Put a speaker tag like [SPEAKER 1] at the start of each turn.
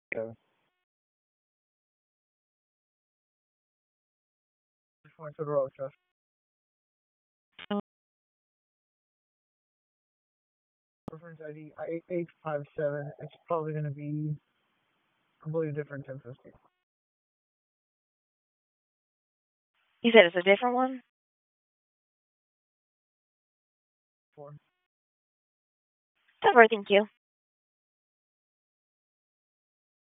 [SPEAKER 1] So, just went to the road trust. Reference ID 8857. It's probably going to be completely different 1050.
[SPEAKER 2] You said it's a different one?
[SPEAKER 1] Four.
[SPEAKER 2] Cover, thank you.